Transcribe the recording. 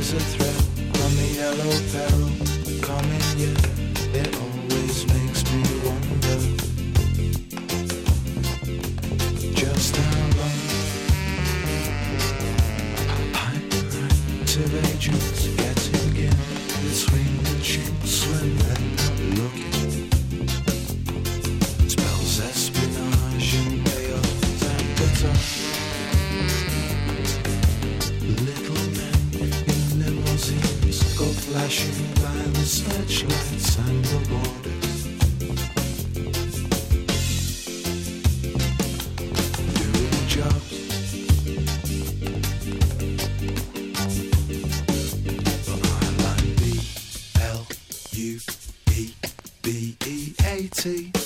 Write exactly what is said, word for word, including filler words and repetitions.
there's a thrill on the yellow peril coming, yeah, it always makes me wonder just how long active agents getting in between the cheeks when they're not looking. Spells espionage and payoff sabotage. Little men in limousines go flashing by the searchlights and the borders, doing jobs. But I like B L U E B E A T.